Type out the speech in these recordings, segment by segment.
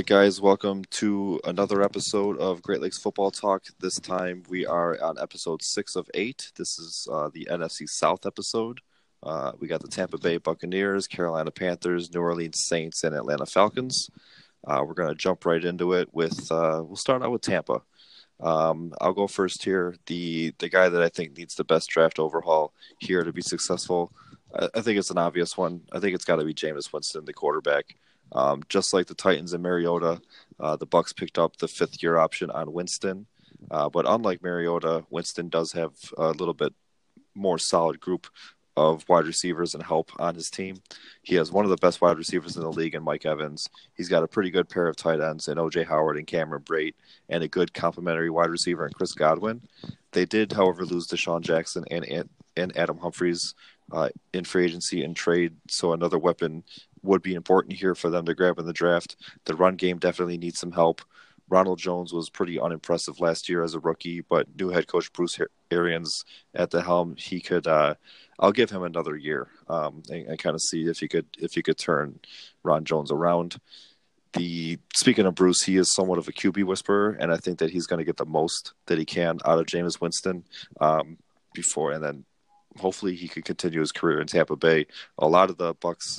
guys, welcome to another episode of Great Lakes Football Talk. This time we are on episode 6 of 8. This is the NFC South episode. We got the Tampa Bay Buccaneers, Carolina Panthers, New Orleans Saints, and Atlanta Falcons. We're going to jump right into it with, we'll start out with Tampa. I'll go first here. The guy that I think needs the best draft overhaul here to be successful, I think it's an obvious one. I think it's got to be Jameis Winston, the quarterback. Just like the Titans and Mariota, the Bucs picked up the fifth-year option on Winston. But unlike Mariota, Winston does have a little bit more solid group of wide receivers and help on his team. He has one of the best wide receivers in the league in Mike Evans. He's got a pretty good pair of tight ends in O.J. Howard and Cameron Brate, and a good complementary wide receiver in Chris Godwin. They did, however, lose Deshaun Jackson and Adam Humphries in free agency and trade, so another weapon would be important here for them to grab in the draft. The run game definitely needs some help. Ronald Jones was pretty unimpressive last year as a rookie, but new head coach Bruce Arians at the helm, he could. I'll give him another year and kind of see if he could turn Ron Jones around. Speaking of Bruce, he is somewhat of a QB whisperer, and I think that he's going to get the most that he can out of Jameis Winston before, and then hopefully he could continue his career in Tampa Bay. A lot of the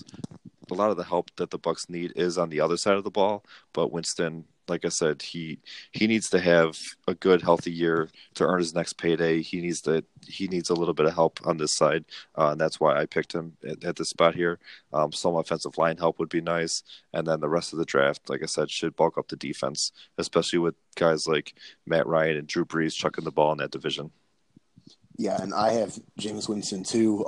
help that the Bucs need is on the other side of the ball, but Winston, like I said, he needs to have a good, healthy year to earn his next payday. He needs a little bit of help on this side, and that's why I picked him at this spot here. Some offensive line help would be nice, and then the rest of the draft, like I said, should bulk up the defense, especially with guys like Matt Ryan and Drew Brees chucking the ball in that division. Yeah, and I have Jameis Winston too.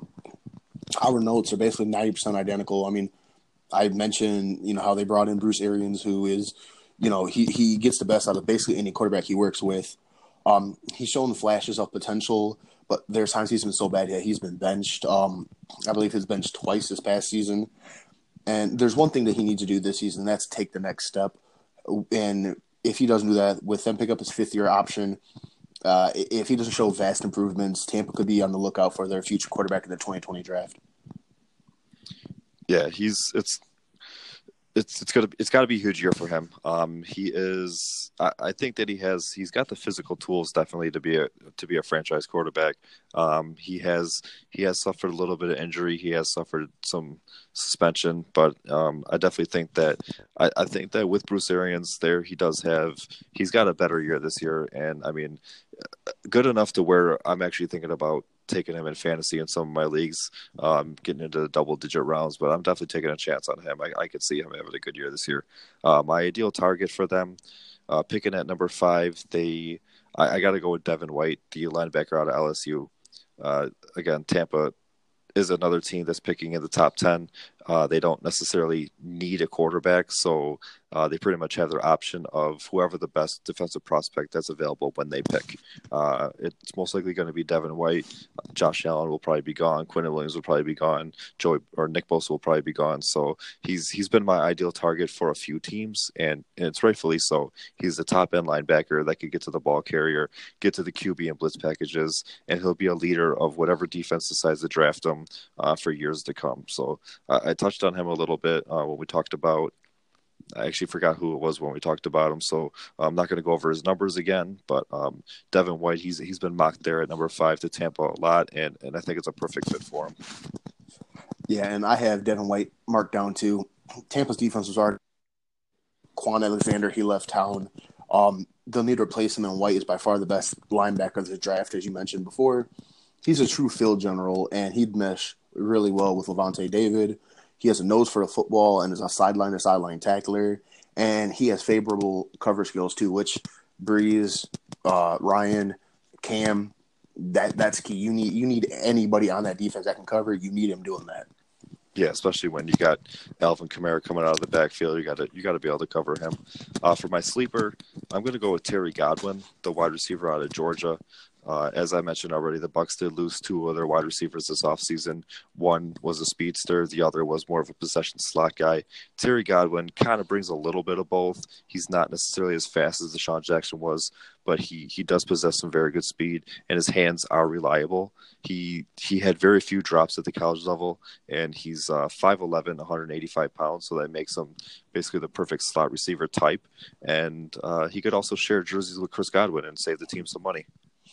Our notes are basically 90% identical. I mean, I mentioned, how they brought in Bruce Arians, who is, he gets the best out of basically any quarterback he works with. He's shown flashes of potential, but there's times he's been so bad that he's been benched. I believe he's benched twice this past season. And there's one thing that he needs to do this season, and that's take the next step. And if he doesn't do that, with them pick up his fifth-year option, if he doesn't show vast improvements, Tampa could be on the lookout for their future quarterback in the 2020 draft. Yeah, it's got to be a huge year for him. He is. I think that he's got the physical tools definitely to be a franchise quarterback. He has suffered a little bit of injury. He has suffered some suspension, but I definitely think that I think that with Bruce Arians there, he's got a better year this year, and I mean, good enough to where I'm actually thinking about taking him in fantasy in some of my leagues, getting into the double-digit rounds, but I'm definitely taking a chance on him. I could see him having a good year this year. My ideal target for them, picking at number 5, I got to go with Devin White, the linebacker out of LSU. Again, Tampa is another team that's picking in the top 10. They don't necessarily need a quarterback, so they pretty much have their option of whoever the best defensive prospect that's available when they pick. It's most likely going to be Devin White. Josh Allen will probably be gone. Quentin Williams will probably be gone. Nick Bosa will probably be gone. So he's been my ideal target for a few teams, and it's rightfully so. He's the top end linebacker that could get to the ball carrier, get to the QB and blitz packages, and he'll be a leader of whatever defense decides to draft him for years to come. So I touched on him a little bit when we talked about. I actually forgot who it was when we talked about him, so I'm not going to go over his numbers again. But Devin White, he's been mocked there at number 5 to Tampa a lot, and I think it's a perfect fit for him. Yeah, and I have Devin White marked down too. Tampa's defense was already. Quan Alexander, he left town. They'll need to replace him, and White is by far the best linebacker of the draft, as you mentioned before. He's a true field general, and he'd mesh really well with Levante David. He has a nose for the football and is a sideline-to-sideline tackler. And he has favorable cover skills, too, which Breeze, Ryan, Cam, that's key. You need anybody on that defense that can cover. You need him doing that. Yeah, especially when you got Alvin Kamara coming out of the backfield, you got to be able to cover him. For my sleeper, I'm going to go with Terry Godwin, the wide receiver out of Georgia. As I mentioned already, the Bucs did lose two of their wide receivers this offseason. One was a speedster. The other was more of a possession slot guy. Terry Godwin kind of brings a little bit of both. He's not necessarily as fast as Deshaun Jackson was, but he does possess some very good speed, and his hands are reliable. He had very few drops at the college level, and he's 5'11", 185 pounds, so that makes him basically the perfect slot receiver type. And he could also share jerseys with Chris Godwin and save the team some money.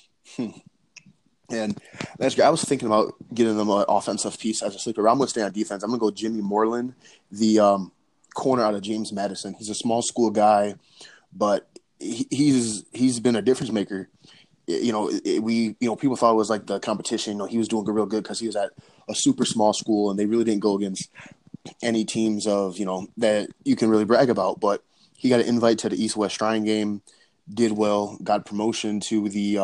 And that's great. I was thinking about getting them an offensive piece as a sleeper. I'm going to stay on defense. I'm going to go Jimmy Moreland, the corner out of James Madison. He's a small school guy, but he's been a difference maker. People thought it was like the competition. He was doing real good because he was at a super small school, and they really didn't go against any teams of that you can really brag about. But he got an invite to the East-West Shrine game, did well, got promotion to the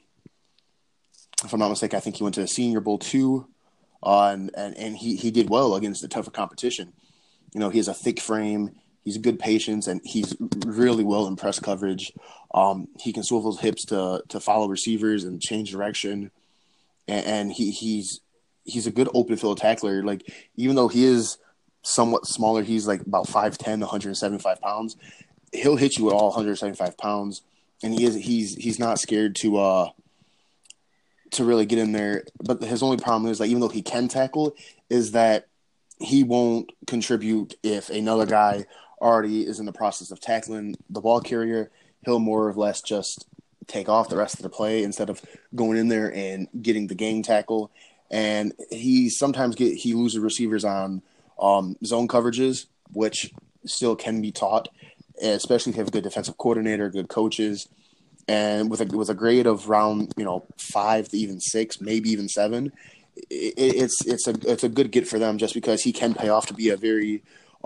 if I'm not mistaken, I think he went to the Senior Bowl too, and he did well against the tougher competition. He has a thick frame. He's good patience, and he's really well in press coverage. He can swivel his hips to follow receivers and change direction, and he's a good open field tackler. Like, even though he is somewhat smaller, he's like about 5'10", 175 pounds. He'll hit you with all 175 pounds, and he's not scared to really get in there. But his only problem is, like, even though he can tackle, is that he won't contribute if another guy already is in the process of tackling the ball carrier. He'll more or less just take off the rest of the play instead of going in there and getting the gang tackle. And he sometimes he loses receivers on zone coverages, which still can be taught, especially if you have a good defensive coordinator, good coaches. And with a grade of around 5 to even 6, maybe even 7, it's a good get for them, just because he can pay off to be a very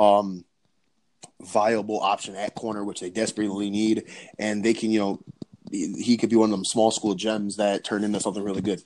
viable option at corner, which they desperately need, and they can he could be one of them small school gems that turn into something really good.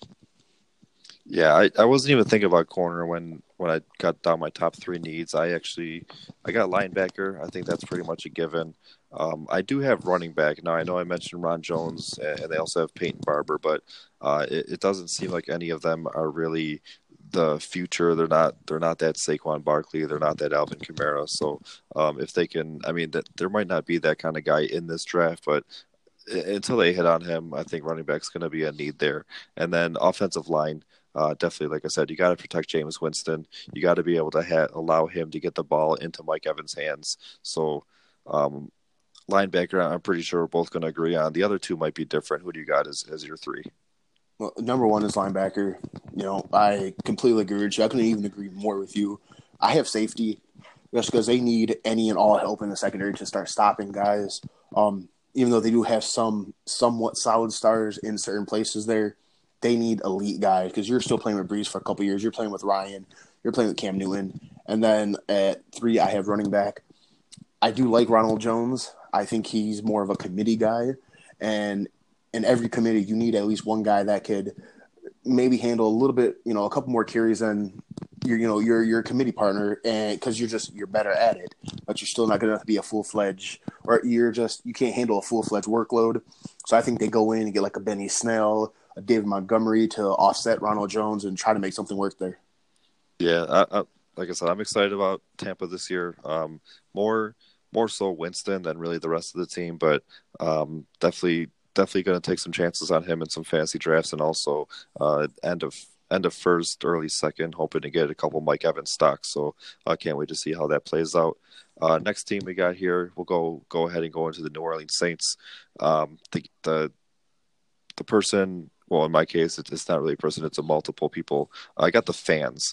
Yeah, I wasn't even thinking about corner when I got down my top 3 needs. I got linebacker. I think that's pretty much a given. I do have running back. Now, I know I mentioned Ron Jones, and they also have Peyton Barber, but it doesn't seem like any of them are really the future. They're not that Saquon Barkley. They're not that Alvin Kamara. So if they can, there might not be that kind of guy in this draft, but until they hit on him, I think running back's going to be a need there. And then offensive line. Definitely, like I said, you got to protect Jameis Winston. You got to be able to allow him to get the ball into Mike Evans' hands. So, linebacker, I'm pretty sure we're both going to agree on. The other two might be different. Who do you got as your 3? Well, number 1 is linebacker. I completely agree with you. I couldn't even agree more with you. I have safety just because they need any and all help in the secondary to start stopping guys. Even though they do have some somewhat solid stars in certain places there, they need elite guys, because you're still playing with Brees for a couple years. You're playing with Ryan. You're playing with Cam Newton. And then at 3, I have running back. I do like Ronald Jones. I think he's more of a committee guy. And in every committee, you need at least one guy that could maybe handle a little bit, a couple more carries than your committee partner, and because you're better at it, but you're still not going to be a full-fledged, or you can't handle a full-fledged workload. So I think they go in and get like a Benny Snell, a David Montgomery to offset Ronald Jones and try to make something work there. Yeah, like I said, I'm excited about Tampa this year. More so Winston than really the rest of the team, but definitely going to take some chances on him in some fantasy drafts, and also end of first, early second, hoping to get a couple Mike Evans stocks. So I can't wait to see how that plays out. Next team we got here, we'll go ahead and go into the New Orleans Saints. The person, well, in my case, it's not really a person; it's a multiple people. I got the fans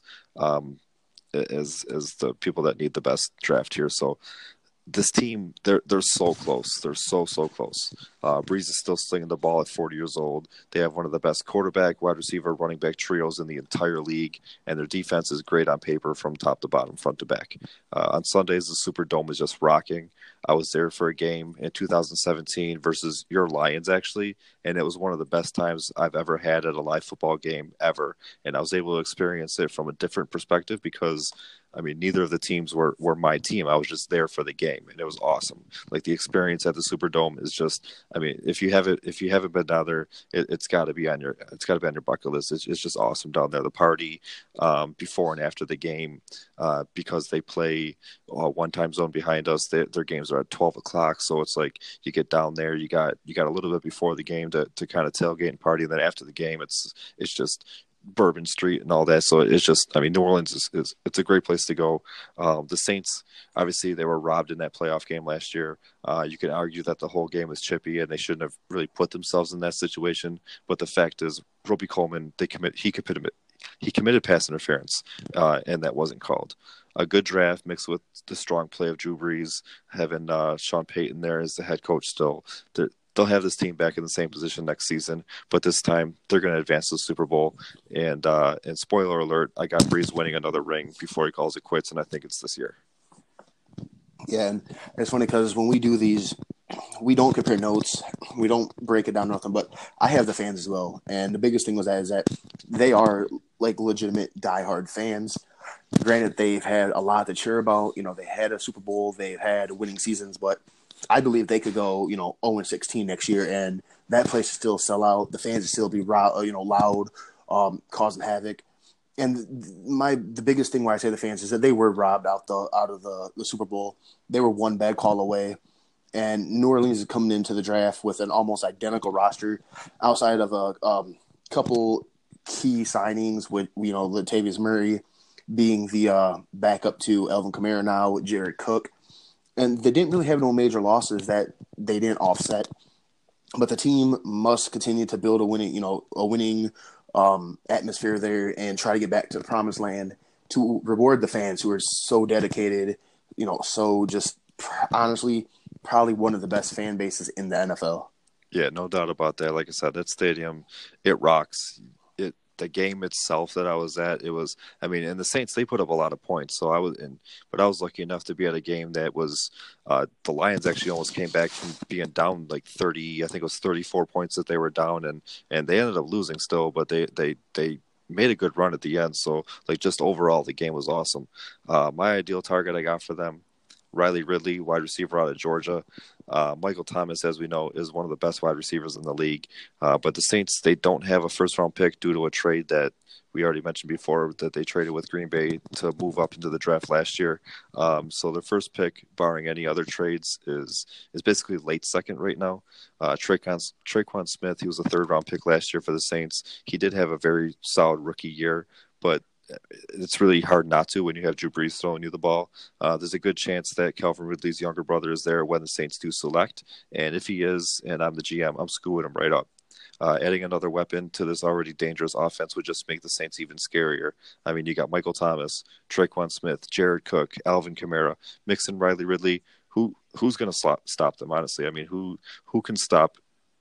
as the people that need the best draft here. So this team, they're so close. They're so close. Brees is still slinging the ball at 40 years old. They have one of the best quarterback, wide receiver, running back trios in the entire league, and their defense is great on paper from top to bottom, front to back. On Sundays, the Superdome is just rocking. I was there for a game in 2017 versus your Lions, actually, and it was one of the best times I've ever had at a live football game ever. And I was able to experience it from a different perspective because I mean, neither of the teams were my team. I was just there for the game, and it was awesome. Like the experience at the Superdome is just, I mean, if you haven't been down there, it's got to be on your bucket list. It's just awesome down there. The party before and after the game, because they play one time zone behind us. Their games are at 12 o'clock, so it's like you get down there, you got a little bit before the game to kind of tailgate and party, and then after the game, it's just Bourbon Street and all that. So it's just, I mean, New Orleans is it's a great place to go. The Saints, obviously, they were robbed in that playoff game last year. You could argue that the whole game was chippy and they shouldn't have really put themselves in that situation. But the fact is, Roby Coleman, he committed pass interference, and that wasn't called. A good draft mixed with the strong play of Drew Brees, having Sean Payton there as the head coach still. They'll have this team back in the same position next season, but this time they're going to advance to the Super Bowl. And spoiler alert, I got Brees winning another ring before he calls it quits, and I think it's this year. Yeah, and it's funny because when we do these, we don't compare notes, we don't break it down nothing, but I have the fans as well. And the biggest thing is that they are like legitimate diehard fans. Granted, they've had a lot to cheer about. You know, they had a Super Bowl, they've had winning seasons, but I believe they could go, 0-16 next year, and that place will still sell out. The fans will still be loud, causing havoc. And the biggest thing why I say the fans is that they were robbed out of the Super Bowl. They were one bad call away, and New Orleans is coming into the draft with an almost identical roster, outside of a couple key signings with Latavius Murray being the backup to Alvin Kamara now with Jared Cook. And they didn't really have no major losses that they didn't offset. But the team must continue to build a winning atmosphere there and try to get back to the promised land to reward the fans who are so dedicated, so just honestly probably one of the best fan bases in the NFL. Yeah, no doubt about that. Like I said, that stadium, it rocks. The game itself that I was at, it was, I mean, and the Saints, they put up a lot of points. So but I was lucky enough to be at a game that was, the Lions actually almost came back from being down like 30, I think it was 34 points that they were down, and they ended up losing still, but they made a good run at the end. So like just overall, the game was awesome. My ideal target I got for them, Riley Ridley, wide receiver out of Georgia. Michael Thomas, as we know, is one of the best wide receivers in the league. But the Saints, they don't have a first-round pick due to a trade that we already mentioned before that they traded with Green Bay to move up into the draft last year. So their first pick, barring any other trades, is basically late second right now. Tre'Quan Smith, he was a third-round pick last year for the Saints. He did have a very solid rookie year, but it's really hard not to when you have Drew Brees throwing you the ball. There's a good chance that Calvin Ridley's younger brother is there when the Saints do select. And if he is, and I'm the GM, I'm screwing him right up. Adding another weapon to this already dangerous offense would just make the Saints even scarier. I mean, you got Michael Thomas, Tre'Quan Smith, Jared Cook, Alvin Kamara, mixing Riley Ridley. Who's going to stop them, honestly? I mean, who can stop?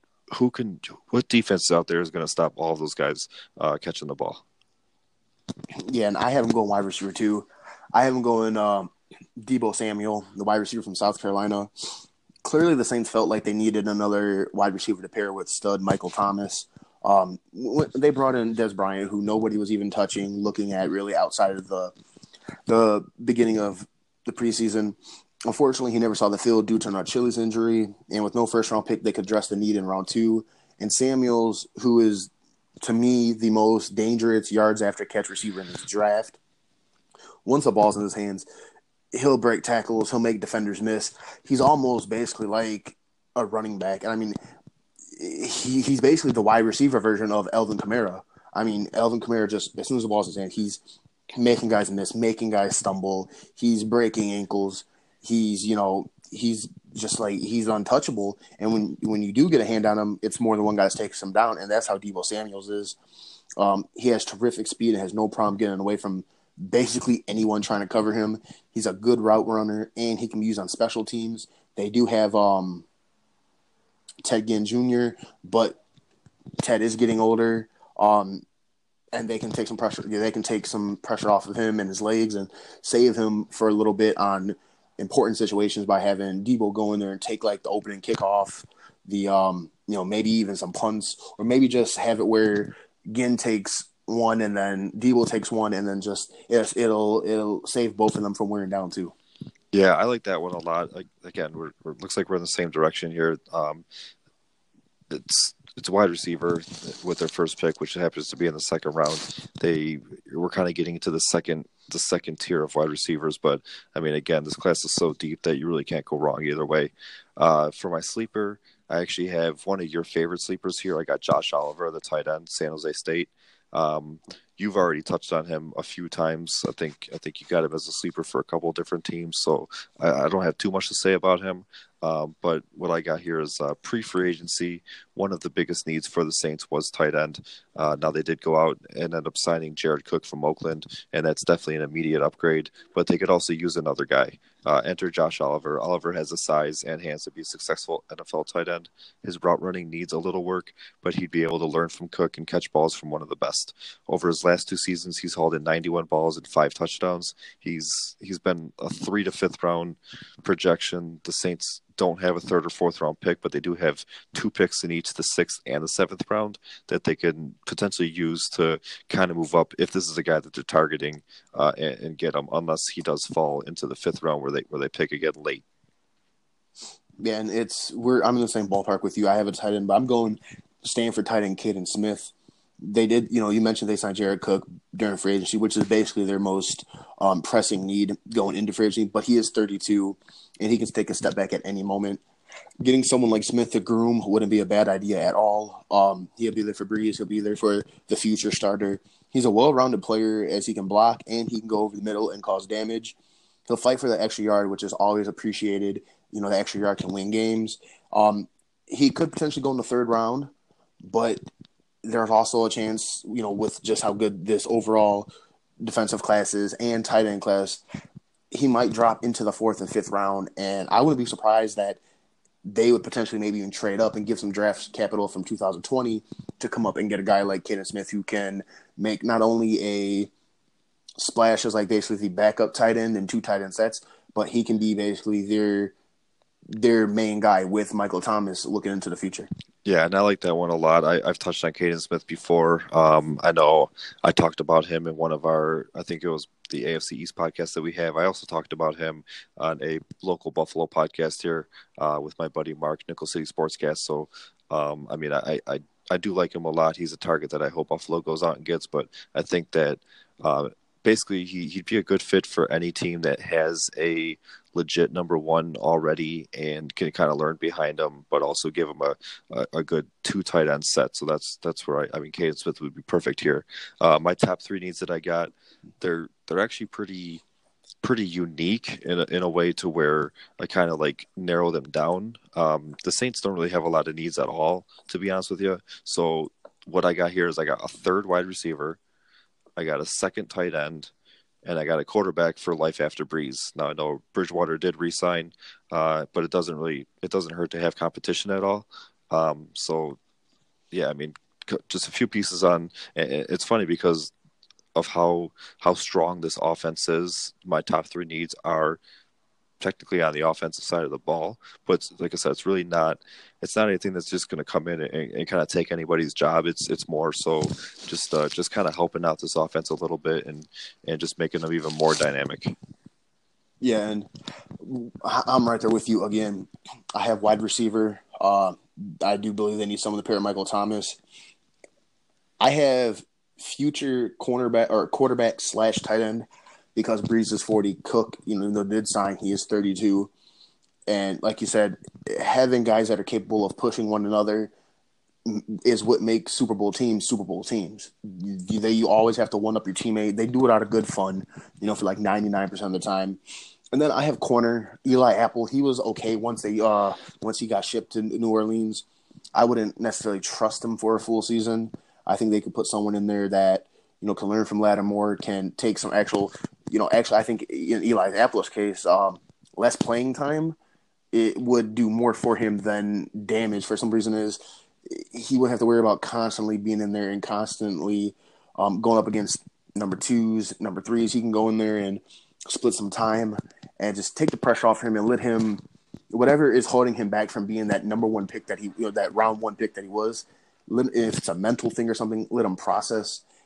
What defense out there is going to stop all of those guys catching the ball? Yeah, and I have him going wide receiver too. I have him going Deebo Samuel, the wide receiver from South Carolina. Clearly, the Saints felt like they needed another wide receiver to pair with stud Michael Thomas. They brought in Dez Bryant, who nobody was even touching, looking at really outside of the beginning of the preseason. Unfortunately, he never saw the field due to an Achilles injury, and with no first-round pick, they could address the need in round 2. And Samuels, who is, to me, the most dangerous yards after catch receiver in this draft. Once the ball's in his hands, he'll break tackles. He'll make defenders miss. He's almost basically like a running back. And I mean, he's basically the wide receiver version of Alvin Kamara. I mean, Alvin Kamara just, as soon as the ball's in his hand, he's making guys miss, making guys stumble. He's breaking ankles. He's just like, he's untouchable. And when you do get a hand on him, it's more than one guy that takes him down. And that's how Deebo Samuels is. He has terrific speed and has no problem getting away from basically anyone trying to cover him. He's a good route runner, and he can be used on special teams. They do have Ted Ginn Jr., but Ted is getting older, and they can take some pressure. They can take some pressure off of him and his legs and save him for a little bit on important situations by having Deebo go in there and take like the opening kickoff, the maybe even some punts, or maybe just have it where Ginn takes one, and then Debo takes one, and then just it'll save both of them from wearing down too. Yeah, I like that one a lot. Like again, looks like we're in the same direction here. It's a wide receiver with their first pick, which happens to be in the second round. We're kind of getting into the second tier of wide receivers, but I mean, again, this class is so deep that you really can't go wrong either way. For my sleeper, I actually have one of your favorite sleepers here. I got Josh Oliver, the tight end, San Jose State. Um, you've already touched on him a few times. I think you got him as a sleeper for a couple of different teams, so I don't have too much to say about him. But what I got here is pre-free agency. One of the biggest needs for the Saints was tight end. Now they did go out and end up signing Jared Cook from Oakland, and that's definitely an immediate upgrade. But they could also use another guy. Enter Josh Oliver. Oliver has the size and hands to be a successful NFL tight end. His route running needs a little work, but he'd be able to learn from Cook and catch balls from one of the best. Over his last 2 seasons, he's hauled in 91 balls and 5 touchdowns. He's been a 3 to 5th round projection. The Saints don't have a 3rd or 4th round pick, but they do have 2 picks in each the 6th and the 7th round that they can potentially use to kind of move up if this is a guy that they're targeting and get him, unless he does fall into the 5th round where they pick again late. Yeah, and I'm in the same ballpark with you. I have a tight end, but I'm going Stanford tight end Caden Smith. They did, you mentioned they signed Jared Cook during free agency, which is basically their most pressing need going into free agency. But he is 32, and he can take a step back at any moment. Getting someone like Smith to groom wouldn't be a bad idea at all. He'll be there for Breeze. He'll be there for the future starter. He's a well-rounded player as he can block and he can go over the middle and cause damage. He'll fight for the extra yard, which is always appreciated. The extra yard can win games. He could potentially go in the 3rd round, but there's also a chance, with just how good this overall defensive class is and tight end class, he might drop into the 4th and 5th round. And I wouldn't be surprised that they would potentially maybe even trade up and give some draft capital from 2020 to come up and get a guy like Caden Smith who can make not only a splash as like basically the backup tight end in 2 tight end sets, but he can be basically their main guy with Michael Thomas looking into the future. Yeah, and I like that one a lot. I've touched on Caden Smith before. I know I talked about him in one of I think it was the AFC East podcast that we have. I also talked about him on a local Buffalo podcast here with my buddy Mark, Nickel City Sportscast. So, I mean, I do like him a lot. He's a target that I hope Buffalo goes out and gets, but I think that basically he'd be a good fit for any team that has a legit number one already and can kind of learn behind him, but also give him a good 2 tight end set. So that's where I mean, Caden Smith would be perfect here. My top 3 needs that I got, they're actually pretty unique in a way to where I kind of like narrow them down. The Saints don't really have a lot of needs at all, to be honest with you. So what I got here is I got a 3rd wide receiver, I got a 2nd tight end, and I got a quarterback for life after Breeze. Now I know Bridgewater did re-sign, but it doesn't hurt to have competition at all. So yeah, I mean, just a few pieces on. It's funny because of how strong this offense is. My top 3 needs are technically on the offensive side of the ball, but like I said, it's not anything that's just going to come in and kind of take anybody's job. It's more so just kind of helping out this offense a little bit and just making them even more dynamic. Yeah, and I'm right there with you again. I have wide receiver. I do believe they need someone to pair Michael Thomas. I have future cornerback or quarterback / tight end because Breeze is 40. Cook, they did sign, he is 32. And like you said, having guys that are capable of pushing one another is what makes Super Bowl teams Super Bowl teams. You always have to one-up your teammate. They do it out of good fun, for like 99% of the time. And then I have corner Eli Apple. He was okay once he got shipped to New Orleans. I wouldn't necessarily trust him for a full season. I think they could put someone in there that can learn from Lattimore, can take some actual. Actually, I think in Eli Apple's case, less playing time, it would do more for him than damage. For some reason, he would have to worry about constantly being in there and constantly going up against number 2s, number 3s. He can go in there and split some time and just take the pressure off him and let him, whatever is holding him back from being that number 1 pick that that round 1 pick that he was. If it's a mental thing or something, let him process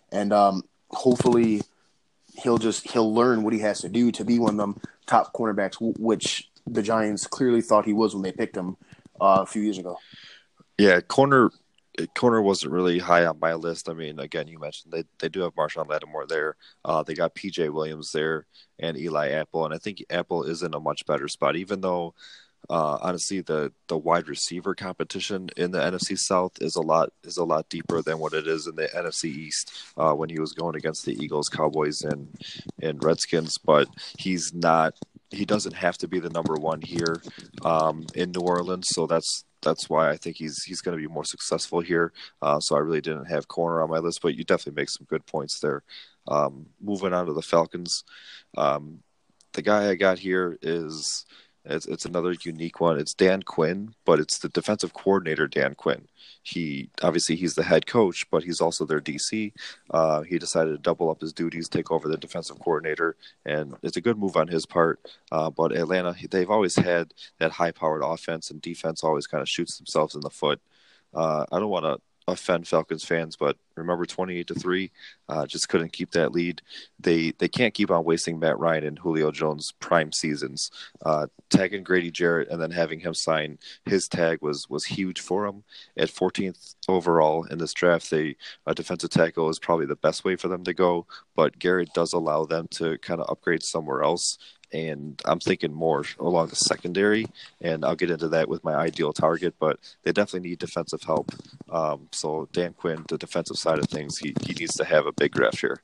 and hopefully he'll learn what he has to do to be one of them top cornerbacks, which the Giants clearly thought he was when they picked him a few years ago. Yeah, corner wasn't really high on my list. I mean, again, you mentioned they do have Marshawn Lattimore there. They got P.J. Williams there and Eli Apple, and I think Apple is in a much better spot, even though honestly the wide receiver competition in the NFC South is a lot deeper than what it is in the NFC East when he was going against the Eagles, Cowboys, and Redskins. But he's not. He doesn't have to be the number one here in New Orleans, so that's why I think he's going to be more successful here. So I really didn't have corner on my list, but you definitely make some good points there. Moving on to the Falcons, the guy I got here is it's another unique one. It's Dan Quinn, but it's the defensive coordinator Dan Quinn. He's the head coach, but he's also their DC. He decided to double up his duties, take over the defensive coordinator, and it's a good move on his part. But Atlanta, they've always had that high-powered offense, and defense always kind of shoots themselves in the foot. I don't want to offend Falcons fans, but remember 28-3, just couldn't keep that lead. They can't keep on wasting Matt Ryan and Julio Jones' prime seasons. Tagging Grady Jarrett and then having him sign his tag was huge for him. At 14th overall in this draft, a defensive tackle is probably the best way for them to go, but Garrett does allow them to kind of upgrade somewhere else. And I'm thinking more along the secondary, and I'll get into that with my ideal target, but they definitely need defensive help. So Dan Quinn, the defensive side of things, he needs to have a big draft here.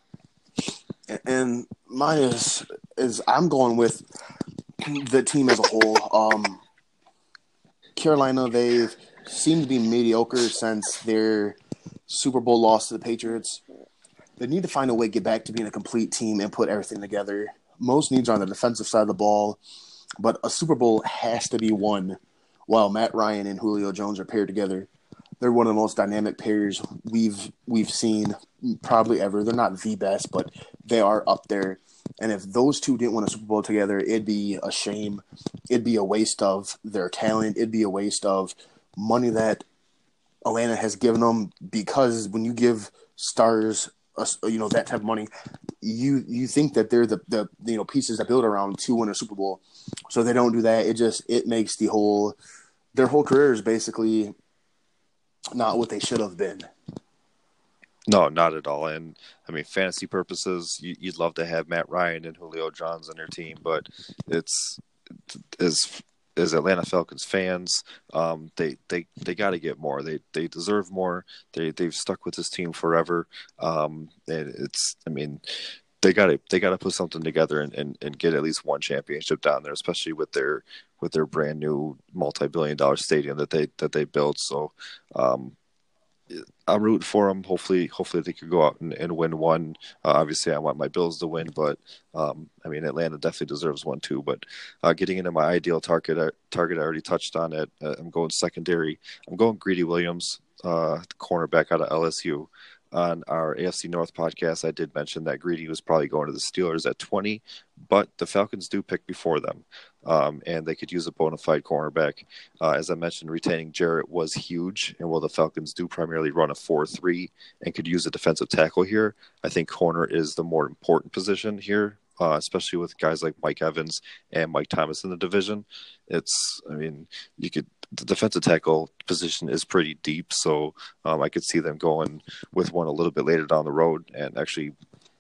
And mine is I'm going with the team as a whole. Carolina, they've seemed to be mediocre since their Super Bowl loss to the Patriots. They need to find a way to get back to being a complete team and put everything together. Most needs are on the defensive side of the ball, but a Super Bowl has to be won while Matt Ryan and Julio Jones are paired together. They're one of the most dynamic pairs we've seen probably ever. They're not the best, but they are up there. And if those two didn't win a Super Bowl together, it'd be a shame. It'd be a waste of their talent. It'd be a waste of money that Atlanta has given them, because when you give stars that type of money, you think that they're the pieces that build around to win a Super Bowl. So they don't do that. It makes their whole career is basically not what they should have been. No, not at all. And I mean, fantasy purposes, you'd love to have Matt Ryan and Julio Jones on your team, but it's as Atlanta Falcons fans, they got to get more. They deserve more. They've stuck with this team forever, and they got to put something together and get at least one championship down there, especially with their brand new multi-billion-dollar stadium that they built. So I'm rooting for them. Hopefully they could go out and win one. Obviously, I want my Bills to win, but Atlanta definitely deserves one too. But getting into my ideal target, I already touched on it. I'm going secondary. I'm going Greedy Williams, the cornerback out of LSU. On our AFC North podcast, I did mention that Greedy was probably going to the Steelers at 20, but the Falcons do pick before them, and they could use a bona fide cornerback. As I mentioned, retaining Jarrett was huge, and while the Falcons do primarily run a 4-3 and could use a defensive tackle here, I think corner is the more important position here, especially with guys like Mike Evans and Mike Thomas in the division. The defensive tackle position is pretty deep, so I could see them going with one a little bit later down the road. And actually,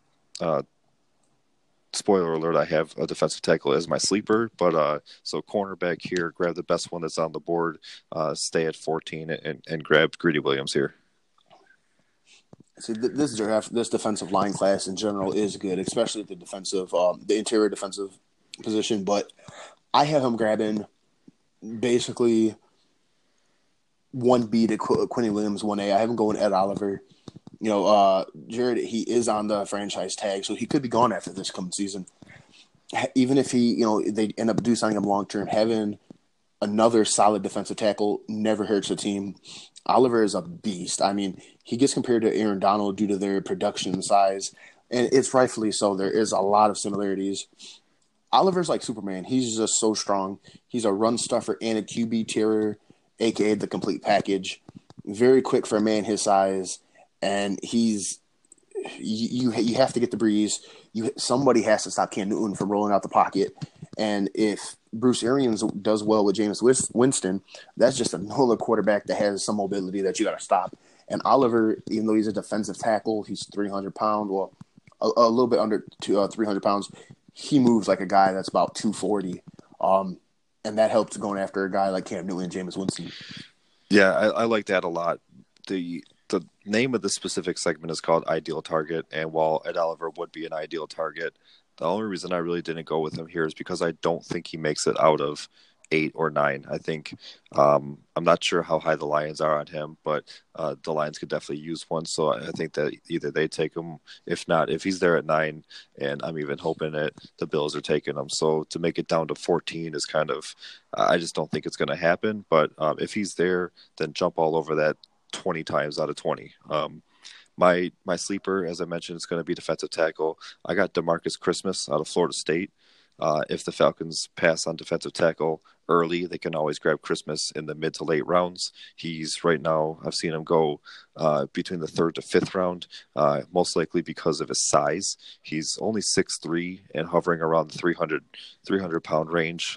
spoiler alert, I have a defensive tackle as my sleeper, but so cornerback here, grab the best one that's on the board, stay at 14 and grab Greedy Williams here. See, this draft, this defensive line class in general is good, especially the interior defensive position. But I have him grabbing basically 1B to Quinny Williams, 1A. I have him going Ed Oliver. Jared, he is on the franchise tag, so he could be gone after this coming season. Even if they end up signing him long term, having another solid defensive tackle never hurts the team. Oliver is a beast. I mean, he gets compared to Aaron Donald due to their production size, and it's rightfully so. There is a lot of similarities. Oliver's like Superman. He's just so strong. He's a run stuffer and a QB terror, a.k.a. the complete package. Very quick for a man his size, and he's you have to get the breeze. Somebody has to stop Cam Newton from rolling out the pocket, and if Bruce Arians does well with Jameis Winston, that's just another quarterback that has some mobility that you got to stop. And Oliver, even though he's a defensive tackle, he's 300 pounds, well, a little bit under 300 pounds. He moves like a guy that's about 240. And that helps going after a guy like Cam Newton and Jameis Winston. Yeah, I like that a lot. The name of the specific segment is called Ideal Target, and while Ed Oliver would be an ideal target, the only reason I really didn't go with him here is because I don't think he makes it out of 8 or 9. I think I'm not sure how high the Lions are on him, but the Lions could definitely use one. So I think that either they take him, if not, if he's there at 9, and I'm even hoping that the Bills are taking him. So to make it down to 14 is kind of, I just don't think it's going to happen. But if he's there, then jump all over that 20 times out of 20. My sleeper, as I mentioned, is going to be defensive tackle. I got DeMarcus Christmas out of Florida State. If the Falcons pass on defensive tackle early, they can always grab Christmas in the mid to late rounds. He's right now, I've seen him go between the 3rd to 5th round, most likely because of his size. He's only 6'3" and hovering around the 300 pound range.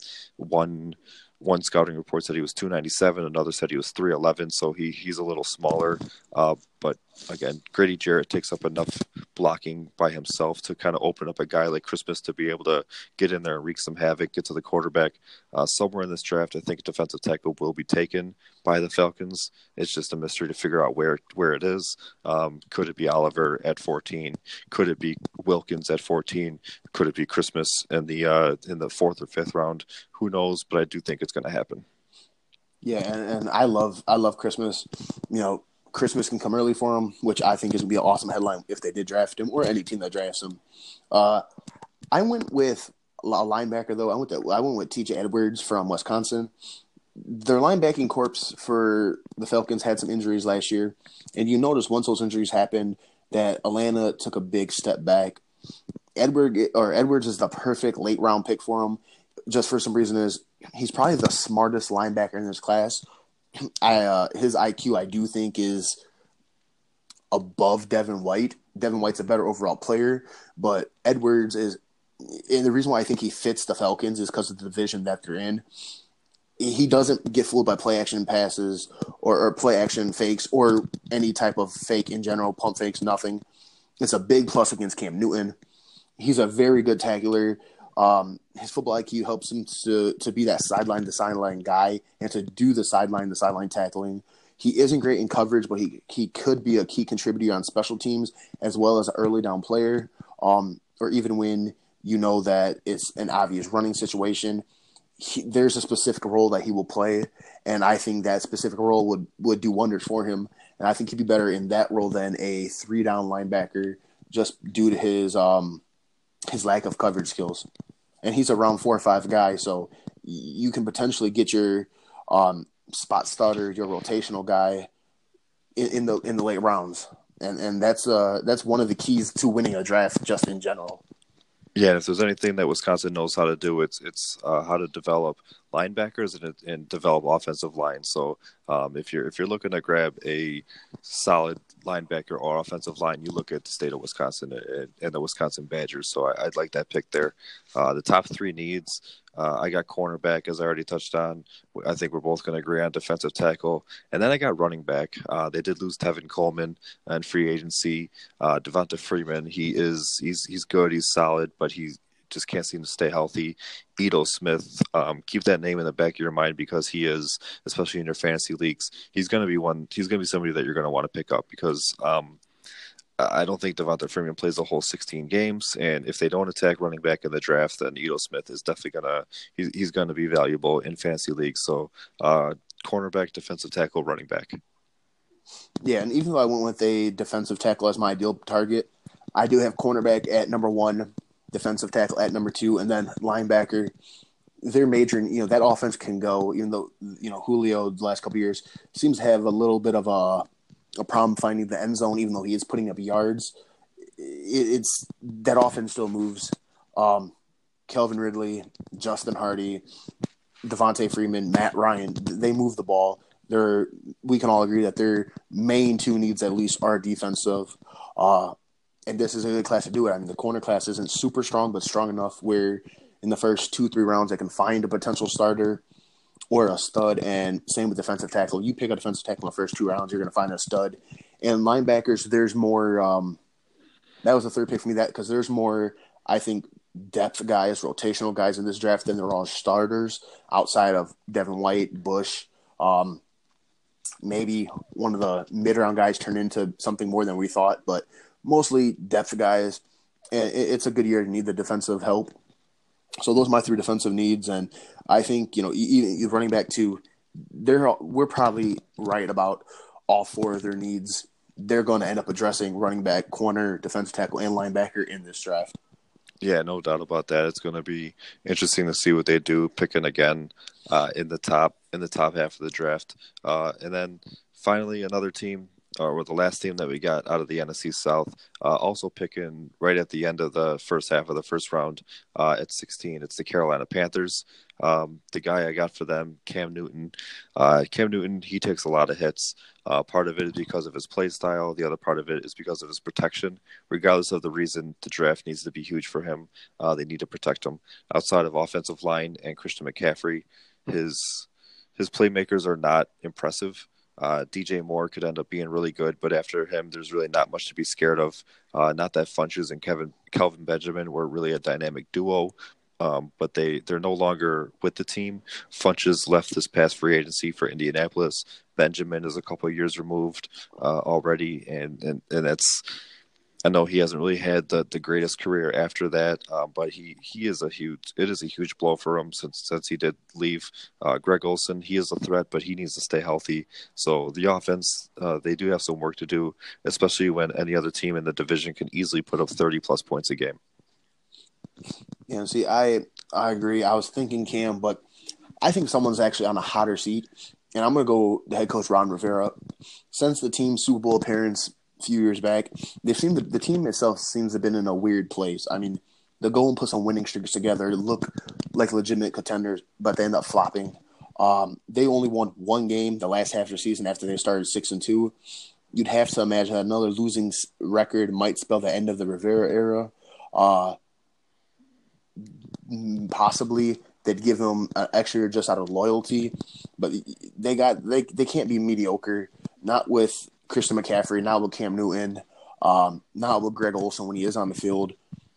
One scouting report said he was 297. Another said he was 311. So he's a little smaller. But again, Grady Jarrett takes up enough blocking by himself to kind of open up a guy like Christmas to be able to get in there and wreak some havoc, get to the quarterback. Somewhere in this draft, I think defensive tackle will be taken by the Falcons. It's just a mystery to figure out where it is. Could it be Oliver at 14? Could it be Wilkins at 14? Could it be Christmas in the 4th or 5th round? Who knows? But I do think it's going to happen. Yeah, and I love Christmas. Christmas can come early for him, which I think is going to be an awesome headline if they did draft him or any team that drafts him. I went with a linebacker, though. I went with T.J. Edwards from Wisconsin. Their linebacking corps for the Falcons had some injuries last year, and you notice once those injuries happened that Atlanta took a big step back. Edwards is the perfect late round pick for him. Just for some reason is he's probably the smartest linebacker in this class. His IQ, I do think, is above Devin White. Devin White's a better overall player, but Edwards is, and the reason why I think he fits the Falcons is because of the division that they're in. He doesn't get fooled by play action passes or play action fakes or any type of fake in general, pump fakes, nothing. It's a big plus against Cam Newton. He's a very good tackler. His football IQ helps him to be that sideline to sideline guy and to do the sideline to sideline tackling. He isn't great in coverage, but he could be a key contributor on special teams as well as an early down player. Or even when you know that it's an obvious running situation, there's a specific role that he will play, and I think that specific role would do wonders for him. And I think he'd be better in that role than a 3-down linebacker, just due to his lack of coverage skills. And he's a round 4 or 5 guy, so you can potentially get your spot starter, your rotational guy in the late rounds, and that's one of the keys to winning a draft just in general. Yeah, and if there's anything that Wisconsin knows how to do, it's how to develop linebackers and develop offensive line. So if you're looking to grab a solid linebacker or offensive line, you look at the state of Wisconsin and the Wisconsin Badgers. So I'd like that pick there. The top 3 needs, I got cornerback, as I already touched on. I think we're both going to agree on defensive tackle. And then I got running back. They did lose Tevin Coleman in free agency. Devonta Freeman, he's good, he's solid, but he just can't seem to stay healthy. Ito Smith, keep that name in the back of your mind because he is, especially in your fantasy leagues, he's going to be somebody that you're going to want to pick up because I don't think Devonta Freeman plays the whole 16 games, and if they don't attack running back in the draft, then Ito Smith is definitely he's gonna be valuable in fantasy leagues. So, cornerback, defensive tackle, running back. Yeah, and even though I went with a defensive tackle as my ideal target, I do have cornerback at number 1, defensive tackle at number 2, and then linebacker. They're majoring, that offense can go, even though, Julio the last couple of years seems to have a little bit of a problem finding the end zone, even though he is putting up yards. It's that offense still moves. Calvin Ridley, Justin Hardy, Devontae Freeman, Matt Ryan, they move the ball. We can all agree that their main 2 needs at least are defensive. And this is a good class to do it. I mean, the corner class isn't super strong, but strong enough where in the first 2-3 rounds they can find a potential starter or a stud. And same with defensive tackle. You pick a defensive tackle in the first 2 rounds, you're going to find a stud. And linebackers, there's more. That was the third pick for me. That because there's more, I think, depth guys, rotational guys in this draft than there are starters outside of Devin White, Bush. Maybe one of the mid-round guys turned into something more than we thought, but mostly depth guys. And it's a good year to need the defensive help. So those are my 3 defensive needs, and I think even running back too, we're probably right about all 4 of their needs. They're going to end up addressing running back, corner, defensive tackle, and linebacker in this draft. Yeah, no doubt about that. It's going to be interesting to see what they do, picking again in the top half of the draft, and then finally another team, or the last team that we got out of the NFC South, also picking right at the end of the first half of the first round at 16. It's the Carolina Panthers. The guy I got for them, Cam Newton. Cam Newton, he takes a lot of hits. Part of it is because of his play style. The other part of it is because of his protection. Regardless of the reason, the draft needs to be huge for him. They need to protect him. Outside of offensive line and Christian McCaffrey, his playmakers are not impressive. DJ Moore could end up being really good, but after him, there's really not much to be scared of. Not that Funches and Kelvin Benjamin were really a dynamic duo, but they're no longer with the team. Funches left this past free agency for Indianapolis. Benjamin is a couple of years removed already, and that's. I know he hasn't really had the greatest career after that, but it is a huge blow for him since he did leave. Greg Olsen, he is a threat, but he needs to stay healthy. So the offense, they do have some work to do, especially when any other team in the division can easily put up 30+ points a game. Yeah, see, I agree. I was thinking Cam, but I think someone's actually on a hotter seat, and I'm going to go the head coach Ron Rivera. Since the team's Super Bowl appearance few years back, the team itself seems to have been in a weird place. I mean, they go and put some winning streaks together, look like legitimate contenders, but they end up flopping. They only won 1 game the last half of the season after they started 6-2. You'd have to imagine that another losing record might spell the end of the Rivera era. Possibly they'd give them an extra year just out of loyalty, but they can't be mediocre. Not with Christian McCaffrey, not with Cam Newton, not with Greg Olsen when he is on the field.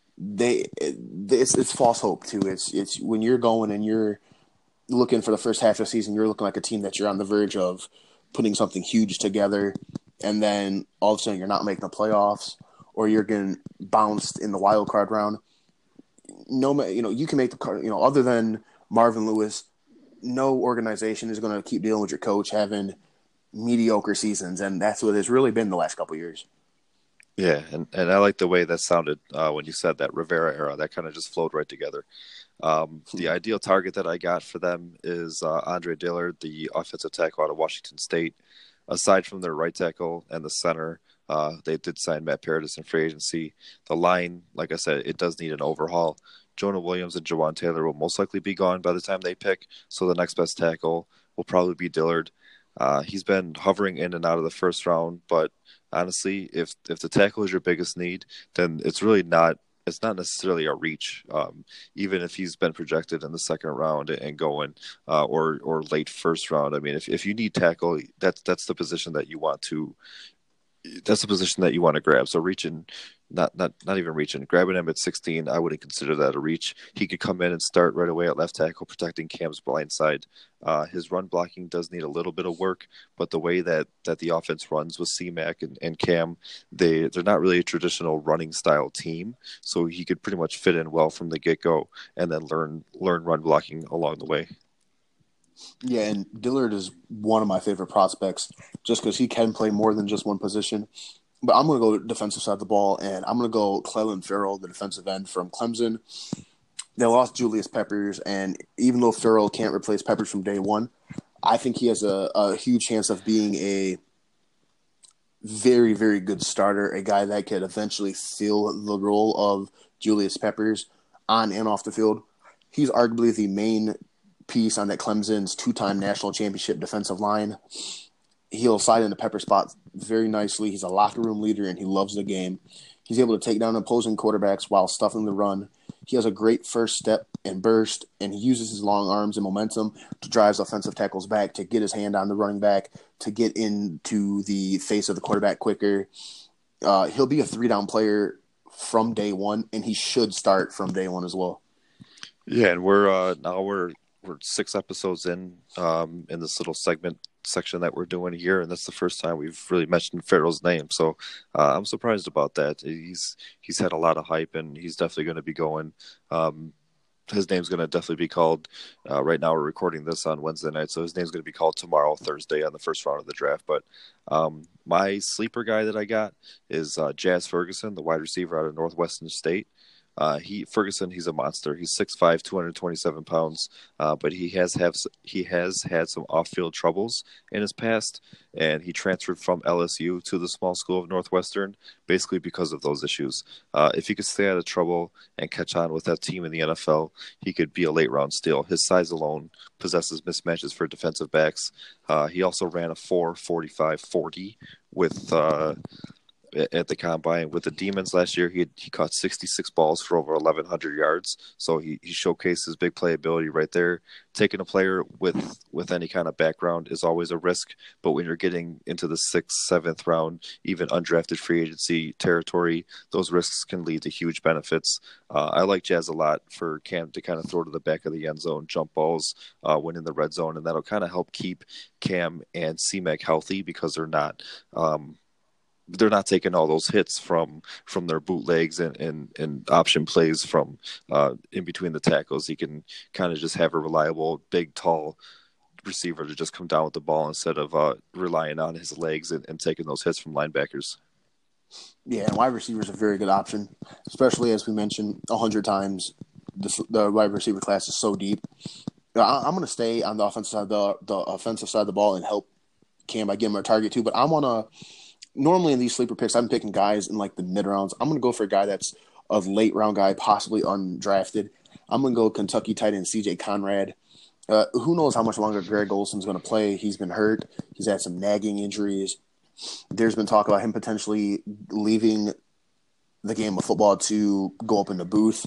It's false hope too. It's when you're going and you're looking for the first half of the season, you're looking like a team that you're on the verge of putting something huge together, and then all of a sudden you're not making the playoffs or you're getting bounced in the wild card round. No, you can make the card. Other than Marvin Lewis, no organization is going to keep dealing with your coach having mediocre seasons, and that's what it's really been the last couple of years. Yeah, and I like the way that sounded when you said that Rivera era. That kind of just flowed right together. The ideal target that I got for them is Andre Dillard, the offensive tackle out of Washington State. Aside from their right tackle and the center, they did sign Matt Paradis in free agency. The line, like I said, it does need an overhaul. Jonah Williams and Jawan Taylor will most likely be gone by the time they pick, so the next best tackle will probably be Dillard. He's been hovering in and out of the first round, but honestly, if the tackle is your biggest need, then it's not necessarily a reach. Even if he's been projected in the second round and going or late first round. I mean, if you need tackle, that's the position that you want to. That's the position that you want to grab. So reaching, not even reaching, grabbing him at 16, I wouldn't consider that a reach. He could come in and start right away at left tackle, protecting Cam's blind side. His run blocking does need a little bit of work, but the way that the offense runs with C-Mac and Cam, they're not really a traditional running style team. So he could pretty much fit in well from the get-go and then learn run blocking along the way. Yeah, and Dillard is one of my favorite prospects just because he can play more than just one position. But I'm going to go defensive side of the ball, and I'm going to go Clelin Ferrell, the defensive end from Clemson. They lost Julius Peppers, and even though Ferrell can't replace Peppers from day one, I think he has a huge chance of being a very, very good starter, a guy that could eventually fill the role of Julius Peppers on and off the field. He's arguably the main piece on that Clemson's 2-time national championship defensive line. he'll slide into Pepper spots very nicely. He's a locker room leader, and he loves the game. He's able to take down opposing quarterbacks while stuffing the run. He has a great first step and burst, and he uses his long arms and momentum to drive offensive tackles back, to get his hand on the running back, to get into the face of the quarterback quicker. He'll be a 3-down player from day one, and he should start from day one as well. Yeah, and we're 6 episodes in this little section that we're doing here, and that's the first time we've really mentioned Farrell's name. So I'm surprised about that. He's had a lot of hype, and he's definitely going to be going. His name's going to definitely be called. Right now, we're recording this on Wednesday night, so his name's going to be called tomorrow, Thursday, on the first round of the draft. But my sleeper guy that I got is Jazz Ferguson, the wide receiver out of Northwestern State. He's a monster. He's 6'5", 227 pounds, but he has had some off-field troubles in his past, and he transferred from LSU to the small school of Northwestern basically because of those issues. If he could stay out of trouble and catch on with that team in the NFL, he could be a late-round steal. His size alone possesses mismatches for defensive backs. He also ran a 4.45 with at the combine with the Demons last year. He caught 66 balls for over 1,100 yards. So he showcased his big playability right there. Taking a player with any kind of background is always a risk, but when you're getting into the 6th, 7th round, even undrafted free agency territory, those risks can lead to huge benefits. I like Jazz a lot for Cam to kind of throw to the back of the end zone, jump balls when in the red zone, and that'll kind of help keep Cam and C-Mac healthy because they're not taking all those hits from their bootlegs and option plays from in between the tackles. He can kind of just have a reliable, big, tall receiver to just come down with the ball instead of relying on his legs and taking those hits from linebackers. Yeah, and wide receiver is a very good option, especially as we mentioned 100 times. The wide receiver class is so deep. I'm going to stay on the offensive side, the offensive side of the ball, and help Cam by getting him a target too. But I want to. Normally in these sleeper picks, I'm picking guys in like the mid rounds. I'm going to go for a guy that's a late round guy, possibly undrafted. I'm going to go Kentucky tight end CJ Conrad. Who knows how much longer Greg Olson's going to play? He's been hurt. He's had some nagging injuries. There's been talk about him potentially leaving the game of football to go up in the booth.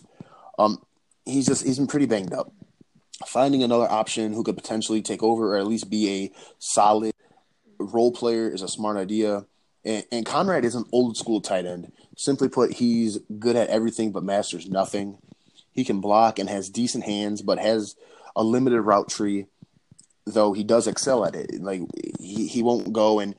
He's been pretty banged up. Finding another option who could potentially take over or at least be a solid role player is a smart idea. And Conrad is an old school tight end. Simply put, he's good at everything but masters nothing. He can block and has decent hands, but has a limited route tree, though he does excel at it. Like he won't go and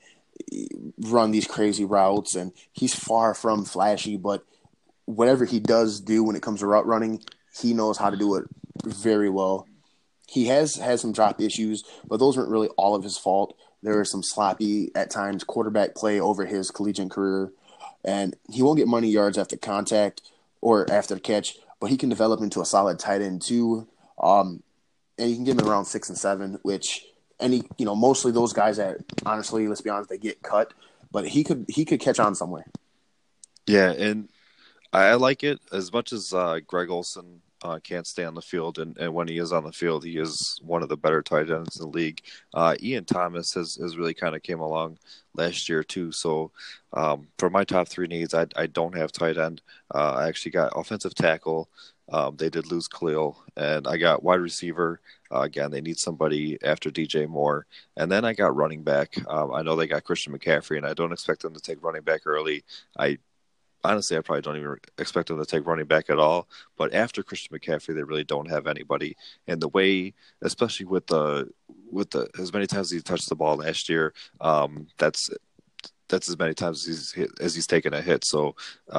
run these crazy routes, and he's far from flashy, but whatever he does do when it comes to route running, he knows how to do it very well. He has had some drop issues, but those weren't really all of his fault. There was some sloppy, at times, quarterback play over his collegiate career. And he won't get money yards after contact or after the catch, but he can develop into a solid tight end too. And you can get him around 6 and 7, which mostly those guys that, honestly, let's be honest, they get cut. But he could catch on somewhere. Yeah, and I like it as much as Greg Olson can't stay on the field, and when he is on the field, he is one of the better tight ends in the league. Ian Thomas has really kind of came along last year too. So for my top 3 needs, I don't have tight end. I actually got offensive tackle. They did lose Khalil, and I got wide receiver. Again, they need somebody after DJ Moore, and then I got running back. I know they got Christian McCaffrey, and I don't expect them to take running back early. Honestly, I probably don't even expect them to take running back at all. But after Christian McCaffrey, they really don't have anybody. And the way, especially with the as many times as he touched the ball last year, that's as many times as he's taken a hit. So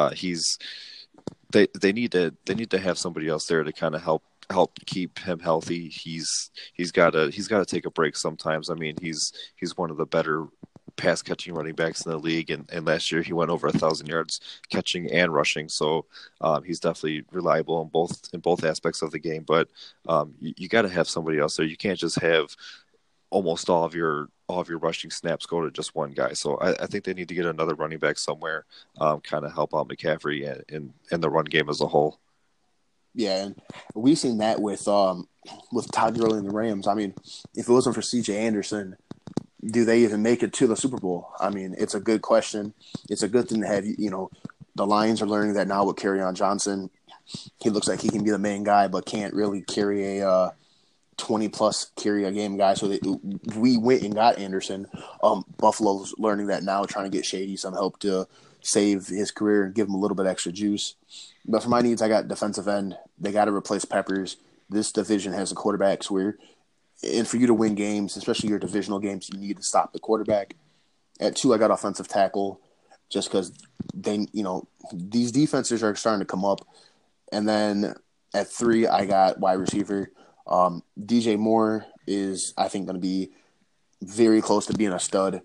they need to have somebody else there to kind of help keep him healthy. He's got to take a break sometimes. I mean, he's one of the better pass catching running backs in the league, and last year he went over 1,000 yards catching and rushing. So he's definitely reliable in both aspects of the game. But you got to have somebody else there. You can't just have almost all of your rushing snaps go to just one guy. So I think they need to get another running back somewhere, kind of help out McCaffrey and the run game as a whole. Yeah, and we've seen that with Todd Gurley and the Rams. I mean, if it wasn't for C.J. Anderson, do they even make it to the Super Bowl? I mean, it's a good question. It's a good thing to have. The Lions are learning that now with Kerryon Johnson. He looks like he can be the main guy, but can't really carry a 20-plus carry a game guy. So we went and got Anderson. Buffalo's learning that now, trying to get Shady some help to save his career and give him a little bit extra juice. But for my needs, I got defensive end. They got to replace Peppers. This division has the quarterbacks and for you to win games, especially your divisional games, you need to stop the quarterback. At 2, I got offensive tackle, just because these defenses are starting to come up. And then at 3, I got wide receiver. DJ Moore is, I think, going to be very close to being a stud.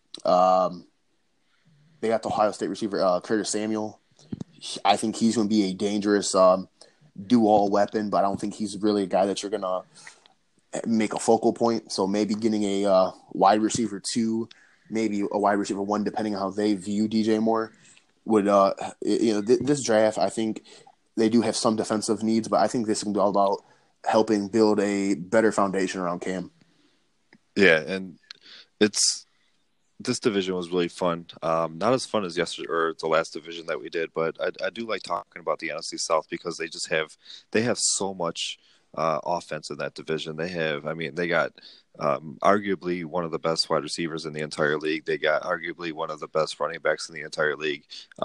They got the Ohio State receiver, Curtis Samuel. I think he's going to be a dangerous do-all weapon, but I don't think he's really a guy that you're going to make a focal point. So maybe getting a wide receiver 2, maybe a wide receiver 1, depending on how they view DJ Moore, would this draft, I think they do have some defensive needs, but I think this is going to be all about helping build a better foundation around Cam. Yeah, and this division was really fun. Not as fun as yesterday or the last division that we did, but I do like talking about the NFC South because they have so much offense in that division. They got arguably one of the best wide receivers in the entire league. They got arguably one of the best running backs in the entire league.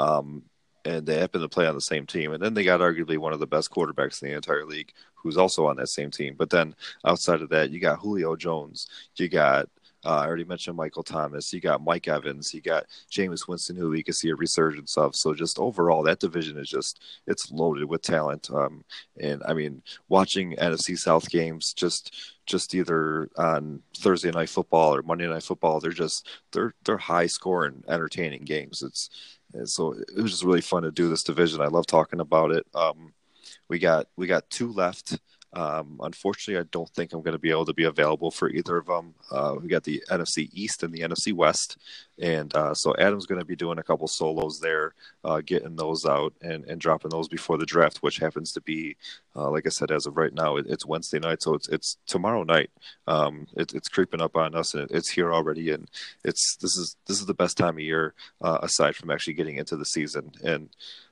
And they happen to play on the same team. And then they got arguably one of the best quarterbacks in the entire league, who's also on that same team. But then outside of that, you got Julio Jones. You got, I already mentioned Michael Thomas. You got Mike Evans. You got Jameis Winston, who we can see a resurgence of. So just overall, that division is it's loaded with talent. And I mean, watching NFC South games, just either on Thursday Night Football or Monday Night Football, they're high scoring, entertaining games. So it was just really fun to do this division. I love talking about it. We got 2 left. Unfortunately, I don't think I'm going to be able to be available for either of them. We got the NFC East and the NFC West, and so Adam's going to be doing a couple solos there, getting those out and dropping those before the draft, which happens to be, like I said, as of right now, it's Wednesday night, so it's tomorrow night. It's creeping up on us, and it's here already, and this is the best time of year, aside from actually getting into the season. And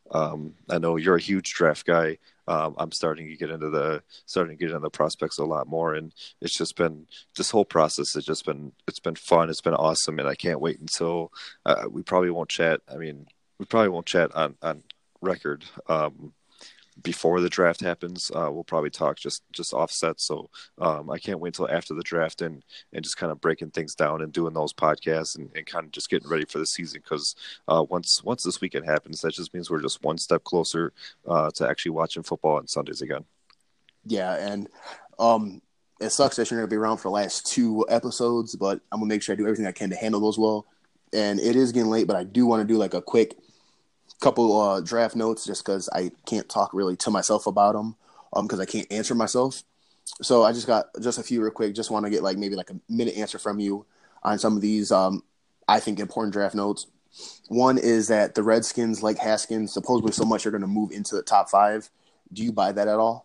I know you're a huge draft guy. I'm starting to get into the prospects a lot more, and it's just been this whole process. It's been fun. It's been awesome, and I can't wait until we probably won't chat. I mean, we probably won't chat on record before the draft happens. We'll probably talk just offset. So I can't wait until after the draft and just kind of breaking things down and doing those podcasts and kind of just getting ready for the season. Because once this weekend happens, that just means we're just one step closer to actually watching football on Sundays again. Yeah, and it sucks that you're going to be around for the last 2 episodes, but I'm going to make sure I do everything I can to handle those well. And it is getting late, but I do want to do like a quick couple draft notes just because I can't talk really to myself about them because I can't answer myself. So I just got just a few real quick. Just want to get maybe a minute answer from you on some of these I think important draft notes. One is that the Redskins, like Haskins, supposedly so much are going to move into the top 5. Do you buy that at all?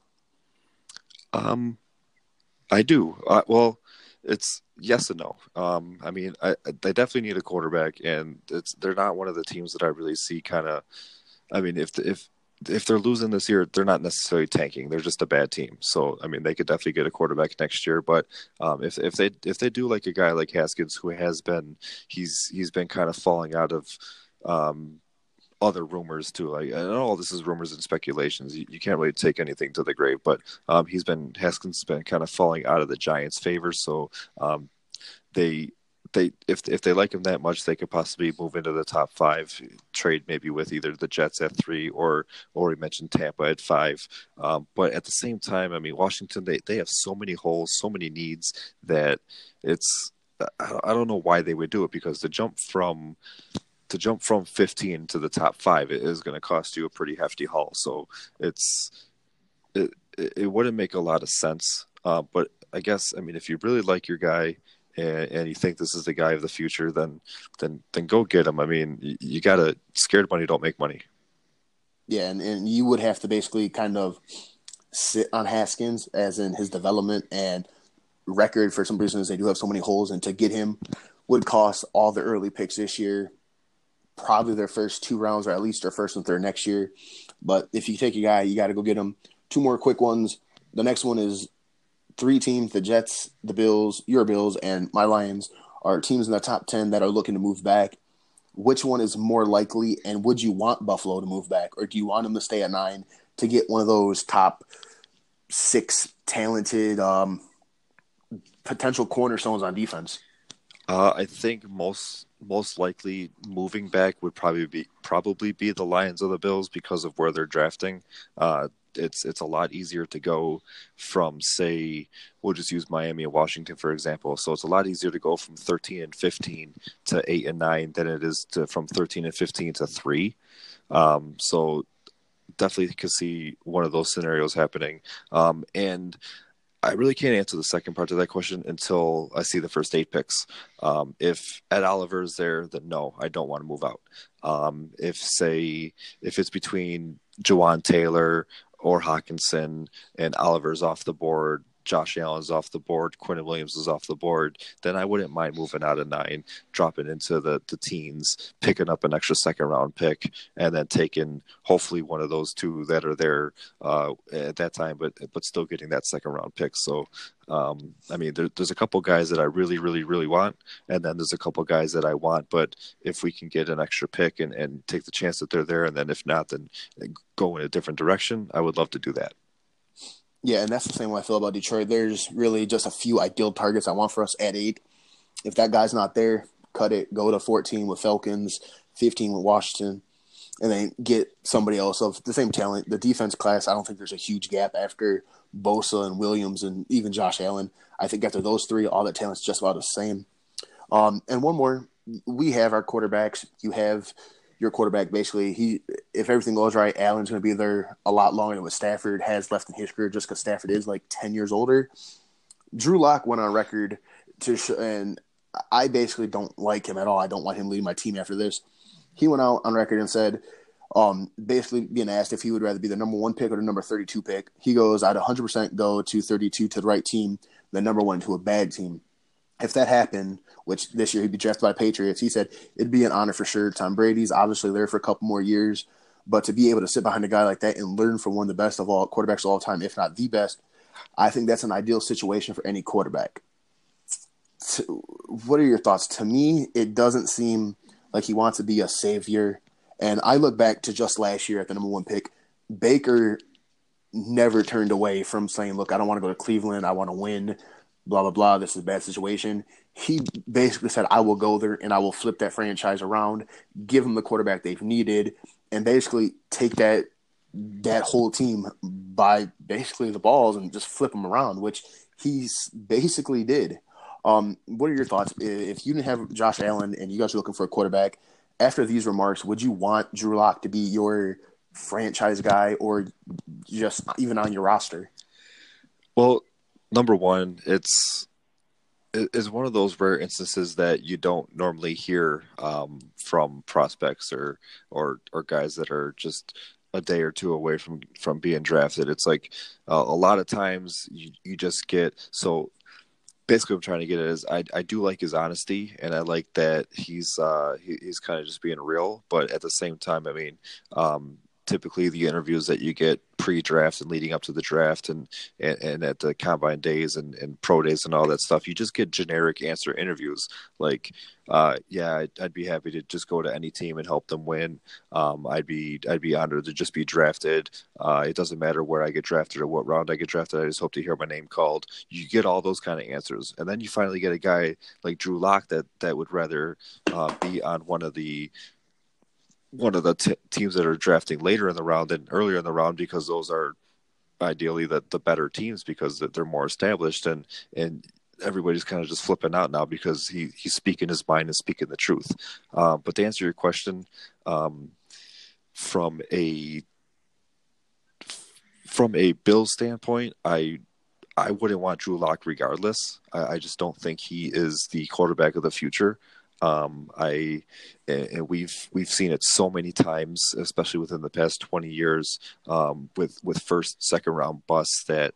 I do. Well, it's yes and no. I mean, they definitely need a quarterback, and they're not one of the teams that I really see kind of. I mean, if they're losing this year, they're not necessarily tanking. They're just a bad team. So I mean, they could definitely get a quarterback next year. But if they do like a guy like Haskins, who has been he's been kind of falling out of other rumors too. Like, I know all this is rumors and speculations. You can't really take anything to the grave, but Haskins has been kind of falling out of the Giants' favor. So they if they like him that much, they could possibly move into the top 5, trade maybe with either the Jets at 3 or we mentioned Tampa at 5. But at the same time, I mean, Washington, they have so many holes, so many needs that I don't know why they would do it, because to jump from 15 to the top 5, it is going to cost you a pretty hefty haul. So it wouldn't make a lot of sense. But I guess, I mean, if you really like your guy and you think this is the guy of the future, then go get him. I mean, you got to, scared money don't make money. Yeah, and you would have to basically kind of sit on Haskins as in his development and record for some reasons. They do have so many holes, and to get him would cost all the early picks this year, probably their first 2 rounds, or at least their first and third next year. But if you take a guy, you got to go get him. 2 more quick ones. The next one is 3 teams: the Jets, the Bills, your Bills, and my Lions are teams in the top 10 that are looking to move back. Which one is more likely, and would you want Buffalo to move back, or do you want them to stay at 9 to get one of those top 6 talented potential cornerstones on defense? I think most likely moving back would probably be the Lions or the Bills because of where they're drafting. It's a lot easier to go from, say, we'll just use Miami and Washington for example. So it's a lot easier to go from 13 and 15 to 8 and 9 than it is from 13 and 15 to 3. So definitely could see one of those scenarios happening. And I really can't answer the second part of that question until I see the first 8 picks. If Ed Oliver is there, then no, I don't want to move out. If it's between Jawan Taylor or Hawkinson and Oliver's off the board, Josh Allen's off the board, Quinn Williams is off the board, then I wouldn't mind moving out of 9, dropping into the teens, picking up an extra second round pick, and then taking hopefully one of those 2 that are there at that time, but still getting that second round pick. So, I mean, there's a couple guys that I really, really, really want, and then there's a couple guys that I want, but if we can get an extra pick and take the chance that they're there, and then if not, then go in a different direction, I would love to do that. Yeah, and that's the same way I feel about Detroit. There's really just a few ideal targets I want for us at 8. If that guy's not there, cut it. Go to 14 with Falcons, 15 with Washington, and then get somebody else of the same talent. The defense class, I don't think there's a huge gap after Bosa and Williams and even Josh Allen. I think after those 3, all that talent's just about the same. And one more, we have our quarterbacks. You have your quarterback. Basically, if everything goes right, Allen's going to be there a lot longer than what Stafford has left in his career, just because Stafford is like 10 years older. Drew Lock went on record and I basically don't like him at all. I don't want him leading my team after this. He went out on record and said, basically being asked if he would rather be the number 1 pick or the number 32 pick, he goes, I'd 100% go to 32 to the right team, than number 1 to a bad team. If that happened, which this year he'd be drafted by Patriots, he said it'd be an honor for sure. Tom Brady's obviously there for a couple more years, but to be able to sit behind a guy like that and learn from one of the best of all quarterbacks of all time, if not the best, I think that's an ideal situation for any quarterback. What are your thoughts? To me, it doesn't seem like he wants to be a savior. And I look back to just last year at the number 1 pick. Baker never turned away from saying, look, I don't want to go to Cleveland. I want to win. Blah, blah, blah. This is a bad situation. He basically said, I will go there and I will flip that franchise around, give them the quarterback they've needed, and basically take that whole team by basically the balls and just flip them around, which he basically did. What are your thoughts? If you didn't have Josh Allen and you guys are looking for a quarterback, after these remarks, would you want Drew Lock to be your franchise guy or just even on your roster? Well, number one, it's one of those rare instances that you don't normally hear from prospects or guys that are just a day or 2 away from being drafted. It's like a lot of times you just get so. Basically, what I'm trying to get at is I do like his honesty, and I like that he's kind of just being real. But at the same time, I mean, typically the interviews that you get pre-draft and leading up to the draft and at the combine days and pro days and all that stuff, you just get generic answer interviews like, yeah, I'd be happy to just go to any team and help them win. I'd be honored to just be drafted. It doesn't matter where I get drafted or what round I get drafted. I just hope to hear my name called. You get all those kind of answers. And then you finally get a guy like Drew Lock that would rather be on one of the teams that are drafting later in the round than earlier in the round, because those are ideally the better teams because they're more established, and everybody's kind of just flipping out now because he's speaking his mind and speaking the truth. But to answer your question, from a Bills standpoint, I wouldn't want Drew Lock regardless. I just don't think he is the quarterback of the future. and we've seen it so many times, especially within the past 20 years, with first, second round busts, that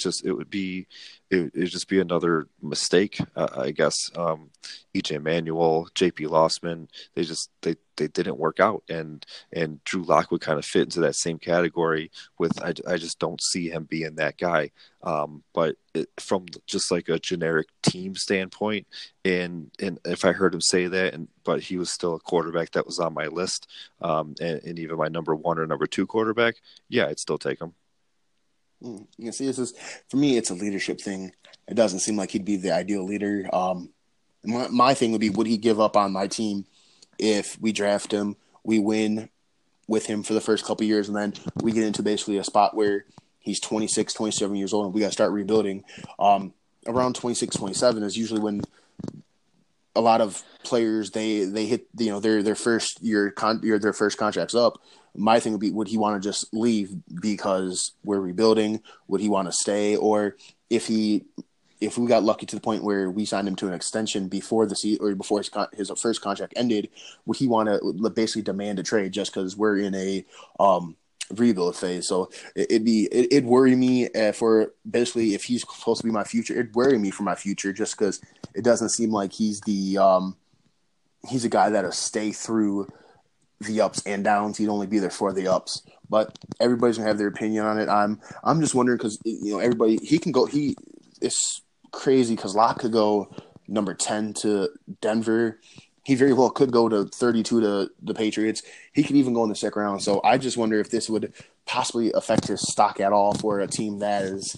it'd just be another mistake, I guess. EJ Manuel, JP Lossman, they didn't work out, and Drew Lock would kind of fit into that same category. I just don't see him being that guy. But from just like a generic team standpoint, and if I heard him say that, but he was still a quarterback that was on my list, and even my number one or number two quarterback, yeah, I'd still take him. You see, this is for me. It's a leadership thing. It doesn't seem like he'd be the ideal leader. My thing would he give up on my team if we draft him, we win with him for the first couple of years, and then we get into basically a spot where he's 26, 27 years old, and we got to start rebuilding. Around 26, 27 is usually when a lot of players they hit their first year their first contract's up. My thing would be, would he want to just leave because we're rebuilding? Would he want to stay? Or if we got lucky to the point where we signed him to an extension before the season or before his first contract ended, would he want to basically demand a trade just because we're in a rebuild phase? So it'd worry me for basically if he's supposed to be my future. It'd worry me for my future just because it doesn't seem like he's a guy that'll stay through the ups and downs. He'd only be there for the ups. But everybody's gonna have their opinion on it. I'm just wondering because everybody he can go. It's crazy because Locke could go number 10 to Denver. He very well could go to 32 to the Patriots. He could even go in the second round. So I just wonder if this would possibly affect his stock at all for a team that is,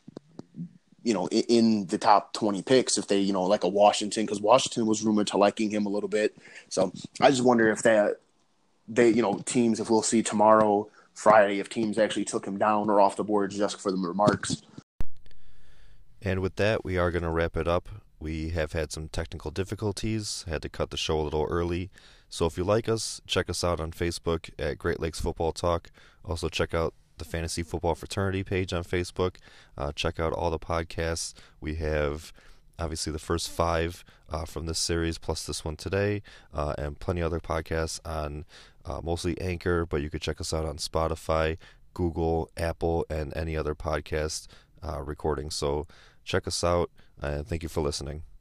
in the top 20 picks. If they, like a Washington, because Washington was rumored to liking him a little bit. So I just wonder if teams, if we'll see tomorrow, Friday, if teams actually took him down or off the board just for the remarks. And with that, we are going to wrap it up. We have had some technical difficulties, had to cut the show a little early. So if you like us, check us out on Facebook at Great Lakes Football Talk. Also check out the Fantasy Football Fraternity page on Facebook. Check out all the podcasts. We have obviously the first 5 from this series plus this one today, and plenty other podcasts on mostly Anchor, but you could check us out on Spotify, Google, Apple, and any other podcast recording. So check us out, and thank you for listening.